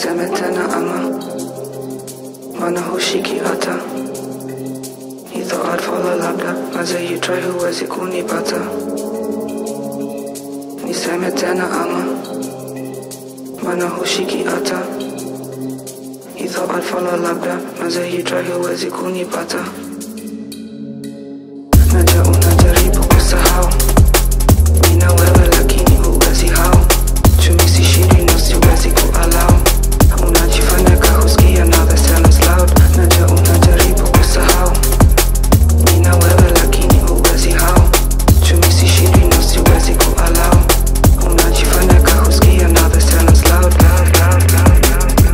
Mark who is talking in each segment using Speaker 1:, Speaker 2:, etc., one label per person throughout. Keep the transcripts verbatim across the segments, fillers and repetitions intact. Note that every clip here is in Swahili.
Speaker 1: niseme tena ama wana hushiki hata you thought I'd follow labda maze you try huwezi kunipata niseme tena ama wana hushiki hata you thought I'd follow labda maze you try huwezi kunipata naja unajaribu kusahau nina wewe lakini huwezi hao chumi sishiri na siwezi kualau unajifanya kahusikia now the silence loud naja unajaribu kusahau nina wewe lakini huwezi hao chumi sishiri na siwezi kualau unajifanya kahusikia now the silence loud loud loud loud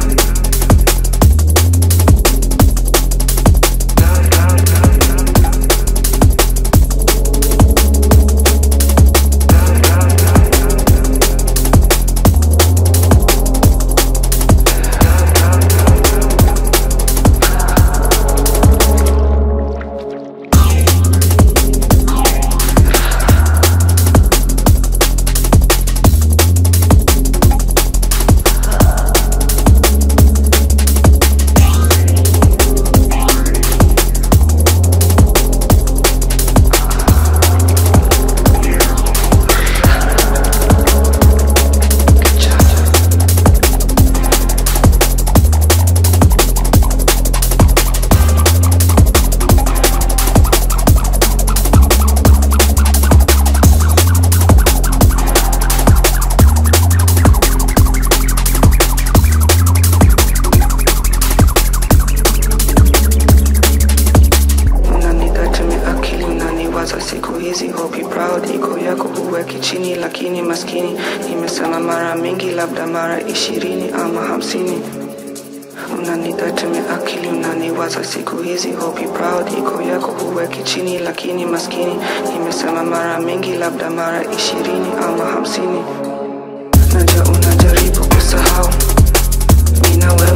Speaker 1: siku hizi hope proud iko yako huweki chini lakini maskini nimesema mara mingi labda mara ishirini ama hamsini unanidhatime akili unaniwaza siku hizi hope proud iko yako huweki chini lakini maskini nimesema mara mingi labda mara ishirini ama hamsini naja unajaribu kusahau nina wewe